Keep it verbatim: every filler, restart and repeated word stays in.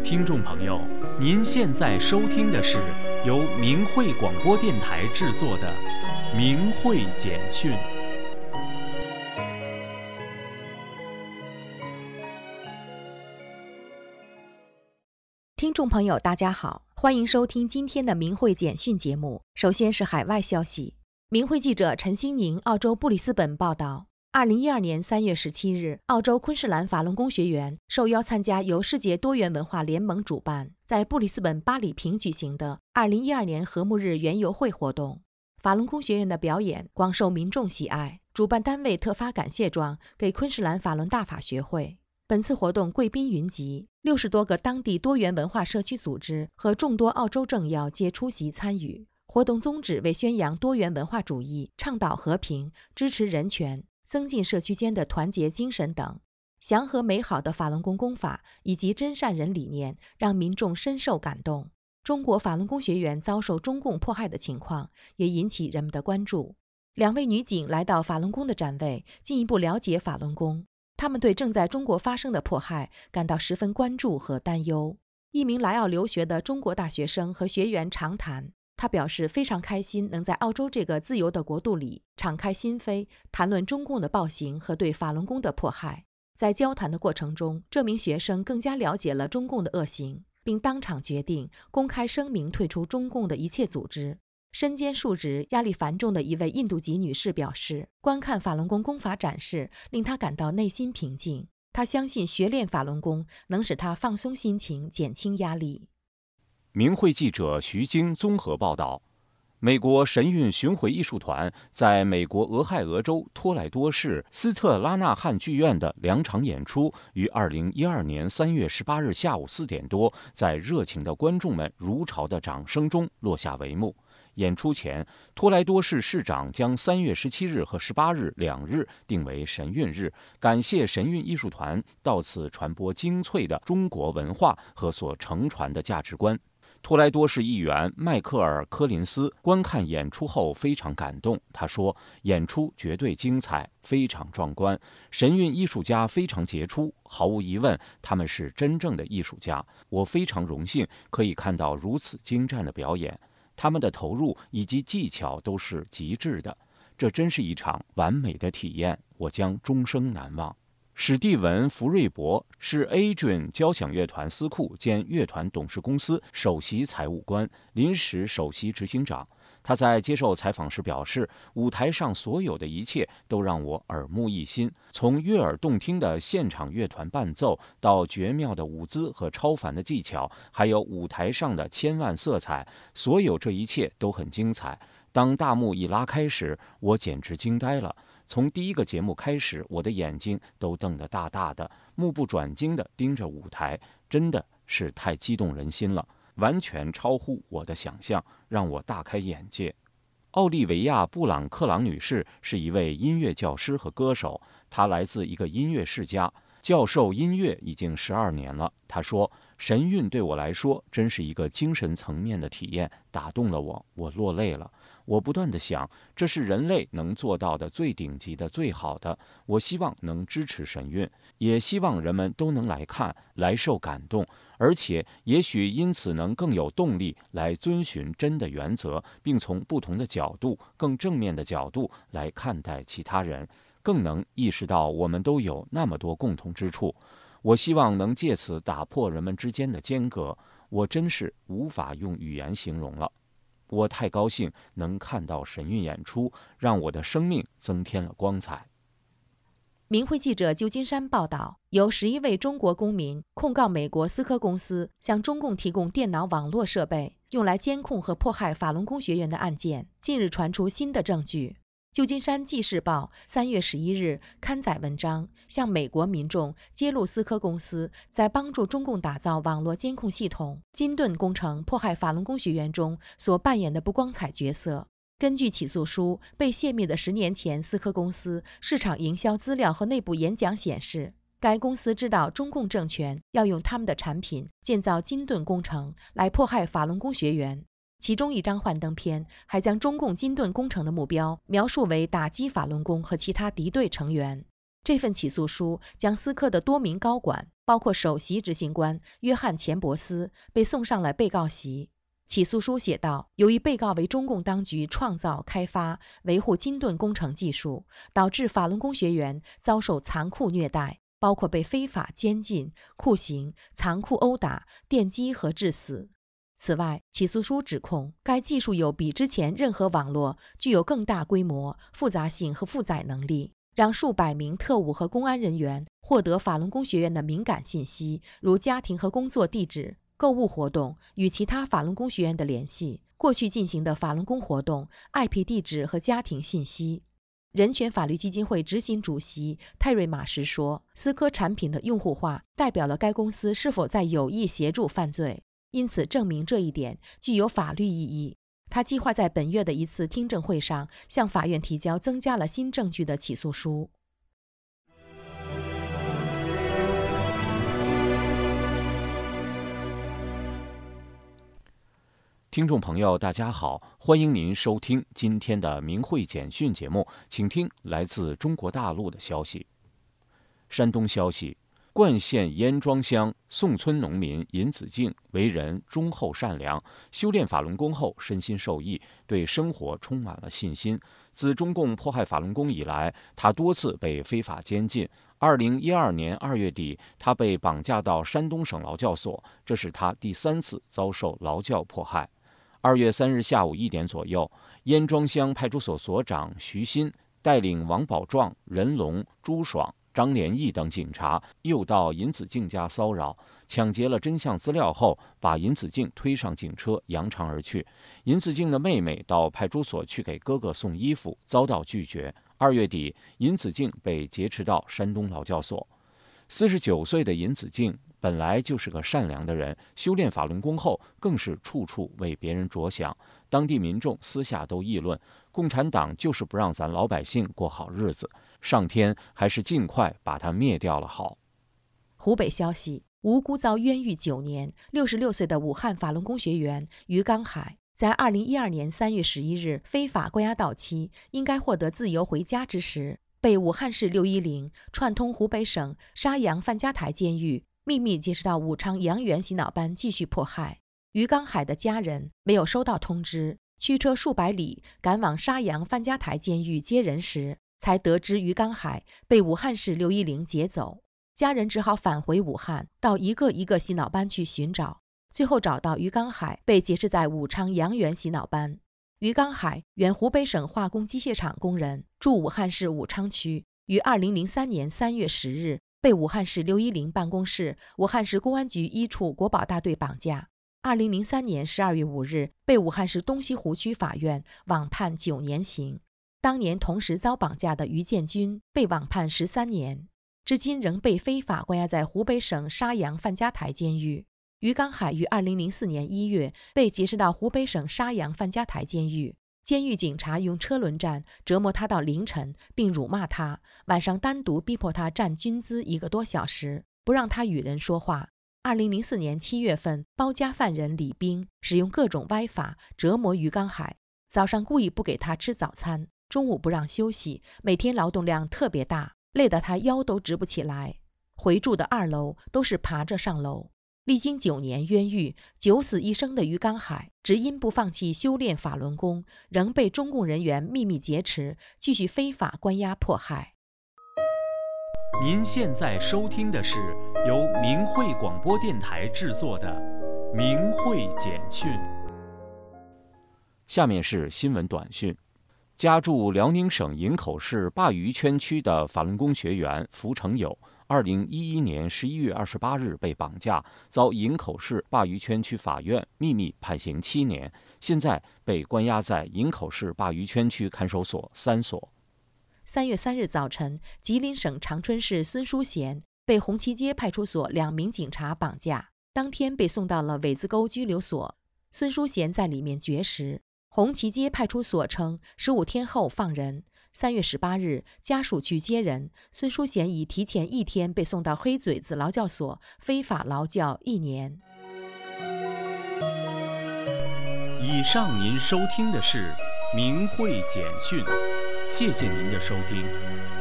听众朋友，您现在收听的是由明慧广播电台制作的《明慧简讯》。 听众朋友，大家好，欢迎收听今天的明慧简讯节目。首先是海外消息，明慧记者陈兴宁，澳洲布里斯本报道。二零一二年三月十七日，澳洲昆士兰法轮功学员受邀参加由世界多元文化联盟主办，在布里斯本巴里平举行的二零一二年和睦日园游会活动。法轮功学员的表演广受民众喜爱，主办单位特发感谢状给昆士兰法轮大法学会。本次活动贵宾云集，六十多个当地多元文化社区组织和众多澳洲政要皆出席参与。活动宗旨为宣扬多元文化主义，倡导和平，支持人权，增进社区间的团结精神等。祥和美好的法轮功功法以及真善人理念让民众深受感动。中国法轮功学员遭受中共迫害的情况也引起人们的关注。两位女警来到法轮功的展位，进一步了解法轮功。他们对正在中国发生的迫害感到十分关注和担忧。一名来澳留学的中国大学生和学员长谈，他表示非常开心能在澳洲这个自由的国度里敞开心扉，谈论中共的暴行和对法轮功的迫害。在交谈的过程中，这名学生更加了解了中共的恶行，并当场决定公开声明退出中共的一切组织。身兼数职、压力繁重的一位印度籍女士表示，观看法轮功功法展示令她感到内心平静。她相信学练法轮功能使她放松心情，减轻压力。 明慧记者徐晶综合报道。美国神韵巡回艺术团在美国俄亥俄州托莱多市斯特拉纳汉剧院的两场演出于二零一二年三月十八日下午四点多，在热情的观众们如潮的掌声中落下帷幕。演出前，托莱多市市长将三月十七日和十八日两日定为神韵日，感谢神韵艺术团到此传播精粹的中国文化和所承传的价值观。托莱多市议员迈克尔·科林斯观看演出后非常感动，他说：“演出绝对精彩，非常壮观，神韵艺术家非常杰出，毫无疑问，他们是真正的艺术家。我非常荣幸可以看到如此精湛的表演。”他们的投入以及技巧都是极致的，这真是一场完美的体验，我将终生难忘。史蒂文·福瑞伯是 Adrian 交响乐团司库兼乐团董事公司首席财务官、临时首席执行长。他在接受采访时表示，舞台上所有的一切都让我耳目一新，从悦耳动听的现场乐团伴奏到绝妙的舞姿和超凡的技巧，还有舞台上的千万色彩，所有这一切都很精彩。当大幕一拉开时，我简直惊呆了。从第一个节目开始，我的眼睛都瞪得大大的，目不转睛地盯着舞台，真的是太激动人心了，完全超乎我的想象，让我大开眼界。奥利维亚·布朗克朗女士是一位音乐教师和歌手，她来自一个音乐世家，教授音乐已经十二年了。她说：“神韵对我来说真是一个精神层面的体验，打动了我，我落泪了。我不断地想，这是人类能做到的最顶级的、最好的。我希望能支持神韵，也希望人们都能来看，来受感动，而且也许因此能更有动力来遵循真的原则，并从不同的角度、更正面的角度来看待其他人，更能意识到我们都有那么多共同之处。我希望能借此打破人们之间的间隔，我真是无法用语言形容了。我太高兴能看到神韵演出，让我的生命增添了光彩。” 明慧记者旧金山报道，由十一位中国公民控告美国思科公司向中共提供电脑网络设备，用来监控和迫害法轮功学员的案件，近日传出新的证据。旧金山纪事报三月十一日刊载文章，向美国民众揭露思科公司在帮助中共打造网络监控系统金盾工程迫害法轮功学员中所扮演的不光彩角色。根据起诉书，被泄密的十年前思科公司市场营销资料和内部演讲显示，该公司知道中共政权要用他们的产品建造金盾工程来迫害法轮功学员。其中一张幻灯片还将中共金盾工程的目标描述为打击法轮功和其他敌对成员。 这份起诉书将斯科的多名高管，包括首席执行官约翰·钱伯斯，被送上了被告席。起诉书写道，由于被告为中共当局创造、开发、维护金盾工程技术，导致法轮功学员遭受残酷虐待，包括被非法监禁、酷刑、残酷殴打、电击和致死。此外，起诉书指控该技术有比之前任何网络具有更大规模、复杂性和负载能力，让数百名特务和公安人员获得法轮功学员的敏感信息，如家庭和工作地址、购物活动、与其他法轮功学员的联系、过去进行的法轮功活动、I P 地址和家庭信息。人权法律基金会执行主席泰瑞马什说，思科产品的用户化代表了该公司是否在有意协助犯罪，因此证明这一点具有法律意义。他计划在本月的一次听证会上向法院提交增加了新证据的起诉书。 听众朋友，大家好，欢迎您收听今天的明慧简讯节目，请听来自中国大陆的消息。山东消息，冠县烟庄乡宋村农民尹子敬为人忠厚善良，修炼法轮功后身心受益，对生活充满了信心。自中共迫害法轮功以来，他多次被非法监禁。二零一二年二月底，他被绑架到山东省劳教所，这是他第三次遭受劳教迫害。二月三日下午一点左右，烟庄乡派出所所长徐新带领王宝壮、任龙、朱爽、张连义等警察又到尹子敬家骚扰，抢劫了真相资料后，把尹子敬推上警车，扬长而去。尹子敬的妹妹到派出所去给哥哥送衣服，遭到拒绝。二月底，尹子敬被劫持到山东劳教所。四十九岁的尹子敬本来就是个善良的人，修炼法轮功后更是处处为别人着想。当地民众私下都议论，共产党就是不让咱老百姓过好日子，上天还是尽快把他灭掉了好。 湖北消息，无辜遭冤狱九年，六十六岁的武汉法轮功学员于刚海，在二零一二年三月十一日非法关押到期，应该获得自由回家之时，被武汉市六一零串通湖北省沙洋范家台监狱秘密劫持到武昌阳源洗脑班继续迫害。于刚海的家人没有收到通知，驱车数百里赶往沙洋范家台监狱接人时，才得知于刚海被武汉市六一零劫走。家人只好返回武汉，到一个一个洗脑班去寻找，最后找到于刚海被劫持在武昌阳源洗脑班。于刚海原湖北省化工机械厂工人，住武汉市武昌区，于二零零三年三月十日被武汉市六一零办公室、武汉市公安局一处国保大队绑架。二零零三年十二月五日被武汉市东西湖区法院网判九年刑。当年同时遭绑架的于建军被网判十三年，至今仍被非法关押在湖北省沙洋范家台监狱。于刚海于二零零四年一月被劫持到湖北省沙洋范家台监狱，监狱警察用车轮战折磨他到凌晨，并辱骂他，晚上单独逼迫他站军姿一个多小时，不让他与人说话。二零零四年七月份，包夹犯人李兵使用各种歪法折磨于刚海，早上故意不给他吃早餐，中午不让休息，每天劳动量特别大，累得他腰都直不起来。回住的二楼都是爬着上楼。历经九年冤狱，九死一生的于刚海，只因不放弃修炼法轮功，仍被中共人员秘密劫持，继续非法关押迫害。 您现在收听的是由明慧广播电台制作的《明慧简讯》。 下面是新闻短讯。家住辽宁省营口市鲅鱼圈区的法轮功学员符成友，二零一一年十一月二十八日被绑架，遭营口市鲅鱼圈区法院秘密判刑七年，现在被关押在营口市鲅鱼圈区看守所三所。 三月三日早晨，吉林省长春市孙书贤被红旗街派出所两名警察绑架，当天被送到了尾子沟拘留所。孙书贤在里面绝食。红旗街派出所称，十五天后放人。三月十八日，家属去接人，孙书贤已提前一天被送到黑嘴子劳教所，非法劳教一年。 以上您收听的是明慧简讯，谢谢您的收听。